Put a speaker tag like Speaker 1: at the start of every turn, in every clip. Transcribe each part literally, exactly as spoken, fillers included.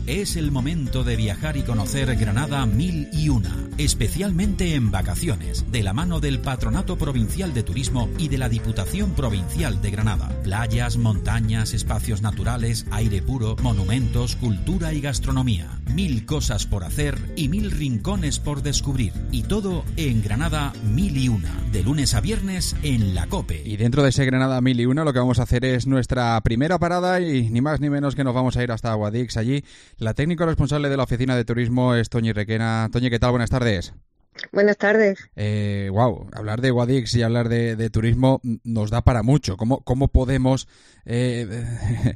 Speaker 1: Es el momento de viajar y conocer Granada mil y una, especialmente en vacaciones, de la mano del Patronato Provincial de Turismo y de la Diputación Provincial de Granada. Playas, montañas, espacios naturales, aire puro, monumentos, cultura y gastronomía. Mil cosas por hacer y mil rincones por descubrir. Y todo en Granada mil y una, de lunes a viernes en La Cope.
Speaker 2: Y dentro de ese Granada mil y una lo que vamos a hacer es nuestra primera parada y ni más ni menos que nos vamos a ir hasta Guadix. Allí la técnica responsable de la oficina de turismo es Toñi Requena. Toñi, ¿qué tal? Buenas tardes.
Speaker 3: Buenas tardes.
Speaker 2: Eh, wow, hablar de Guadix y hablar de, de turismo nos da para mucho. ¿Cómo, cómo podemos eh,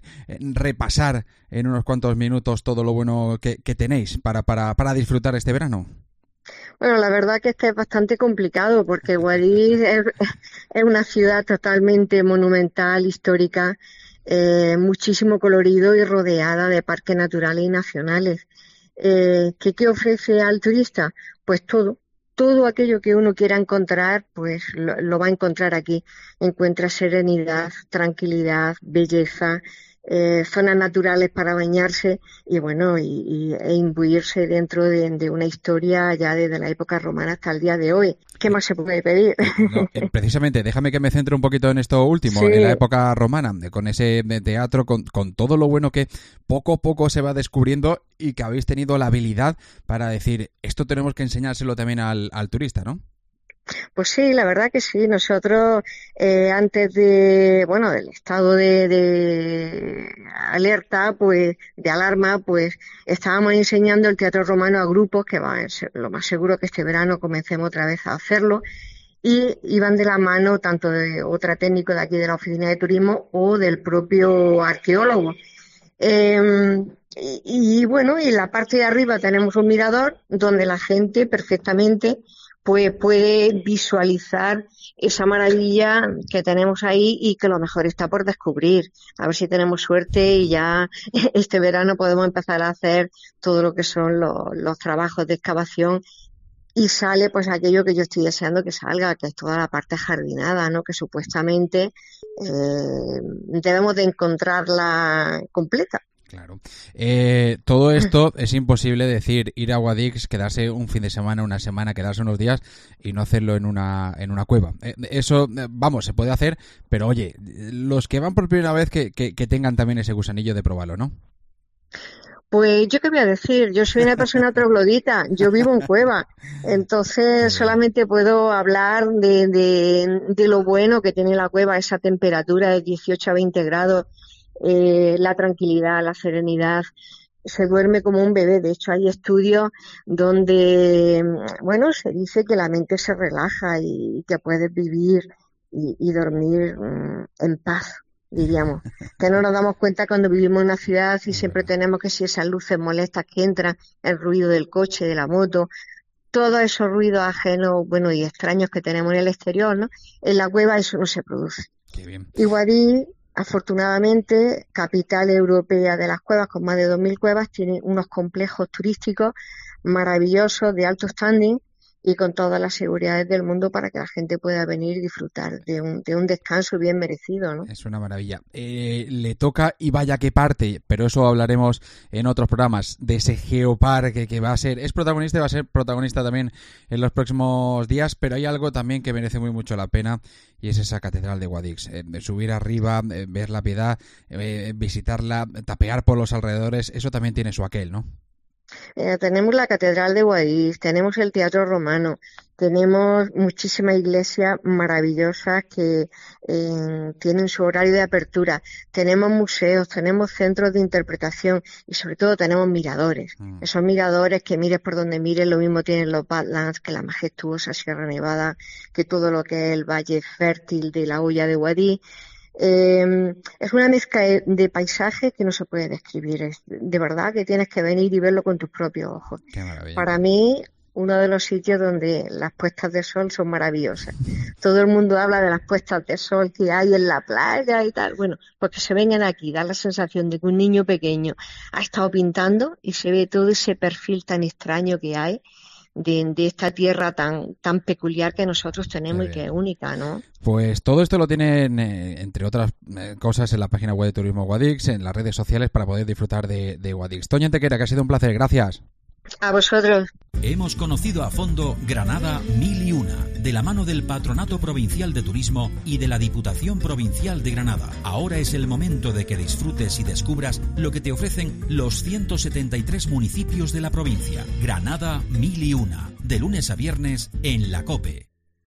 Speaker 2: repasar en unos cuantos minutos todo lo bueno que, que tenéis para, para, para disfrutar este verano?
Speaker 3: Bueno, la verdad que este es bastante complicado porque Guadix es, es una ciudad totalmente monumental, histórica, eh, muchísimo colorido y rodeada de parques naturales y nacionales. Eh, ¿qué, ¿Qué ofrece al turista? Pues todo. Todo aquello que uno quiera encontrar, pues lo, lo va a encontrar aquí. Encuentra serenidad, tranquilidad, belleza, eh, zonas naturales para bañarse y bueno, y, y, e imbuirse dentro de, de una historia ya desde la época romana hasta el día de hoy. ¿Qué más se puede pedir?
Speaker 2: No, eh, precisamente, déjame que me centre un poquito en esto último, sí. En la época romana, con ese teatro, con, con todo lo bueno que poco a poco se va descubriendo y que habéis tenido la habilidad para decir, esto tenemos que enseñárselo también al, al turista, ¿no?
Speaker 3: Pues sí, la verdad que sí. Nosotros, eh, antes de, bueno, del estado de, de alerta, pues, de alarma, pues, estábamos enseñando el teatro romano a grupos, que va a ser lo más seguro que este verano comencemos otra vez a hacerlo, y iban de la mano tanto de otra técnico de aquí de la oficina de turismo o del propio arqueólogo. Eh, y, y bueno, y en la parte de arriba tenemos un mirador donde la gente perfectamente pues puede visualizar esa maravilla que tenemos ahí y que lo mejor está por descubrir. A ver si tenemos suerte y ya este verano podemos empezar a hacer todo lo que son los, los trabajos de excavación y sale pues aquello que yo estoy deseando que salga, que es toda la parte jardinada, ¿no? Que supuestamente eh, debemos de encontrarla completa.
Speaker 2: Claro. Eh, todo esto es imposible decir, ir a Guadix, quedarse un fin de semana, una semana, quedarse unos días y no hacerlo en una en una cueva. Eh, eso, vamos, se puede hacer, pero oye, los que van por primera vez que, que, que tengan también ese gusanillo de probarlo, ¿no?
Speaker 3: Pues yo qué voy a decir, yo soy una persona troglodita, yo vivo en cueva, entonces solamente puedo hablar de, de, de lo bueno que tiene la cueva, esa temperatura de dieciocho a veinte grados, eh, la tranquilidad, la serenidad, se duerme como un bebé. De hecho hay estudios donde, bueno, se dice que la mente se relaja y que puedes vivir y, y dormir mm, en paz, diríamos, que no nos damos cuenta cuando vivimos en una ciudad y siempre tenemos que si esas luces molestas que entran, el ruido del coche, de la moto, todos esos ruidos ajenos, bueno, y extraños que tenemos en el exterior, ¿no? En la cueva eso no se produce.
Speaker 2: Qué bien.
Speaker 3: Y Guadix, afortunadamente, capital europea de las cuevas, con más de dos mil cuevas, tiene unos complejos turísticos maravillosos, de alto standing, y con todas las seguridades del mundo para que la gente pueda venir y disfrutar de un, de un descanso bien merecido, ¿no?
Speaker 2: Es una maravilla. Eh, le toca, y vaya que parte, pero eso hablaremos en otros programas, de ese geoparque que va a ser, es protagonista y va a ser protagonista también en los próximos días, pero hay algo también que merece muy mucho la pena y es esa catedral de Guadix. Eh, subir arriba, eh, ver la Piedad, eh, visitarla, tapear por los alrededores, eso también tiene su aquel, ¿no?
Speaker 3: Eh, tenemos la Catedral de Guadix, tenemos el Teatro Romano, tenemos muchísimas iglesias maravillosas que eh, tienen su horario de apertura, tenemos museos, tenemos centros de interpretación y sobre todo tenemos miradores. Mm. Esos miradores que mires por donde mires, lo mismo tienen los Badlands que la majestuosa Sierra Nevada, que todo lo que es el valle fértil de la Hoya de Guadix. Eh, es una mezcla de, de paisajes que no se puede describir. Es de verdad que tienes que venir y verlo con tus propios ojos.
Speaker 2: Qué maravilla.
Speaker 3: Para mí, uno de los sitios donde las puestas de sol son maravillosas. Todo el mundo habla de las puestas de sol que hay en la playa y tal. Bueno, porque se vengan aquí, da la sensación de que un niño pequeño ha estado pintando y se ve todo ese perfil tan extraño que hay de, de esta tierra tan, tan peculiar que nosotros tenemos y que es única, ¿no?
Speaker 2: Pues todo esto lo tienen, eh, entre otras eh, cosas, en la página web de Turismo Guadix, en las redes sociales, para poder disfrutar de, de Guadix. Toña Antequera, que ha sido un placer. Gracias.
Speaker 3: A vosotros.
Speaker 1: Hemos conocido a fondo Granada Mil y Una, de la mano del Patronato Provincial de Turismo y de la Diputación Provincial de Granada. Ahora es el momento de que disfrutes y descubras lo que te ofrecen los ciento setenta y tres municipios de la provincia. Granada Mil y Una, de lunes a viernes en la COPE.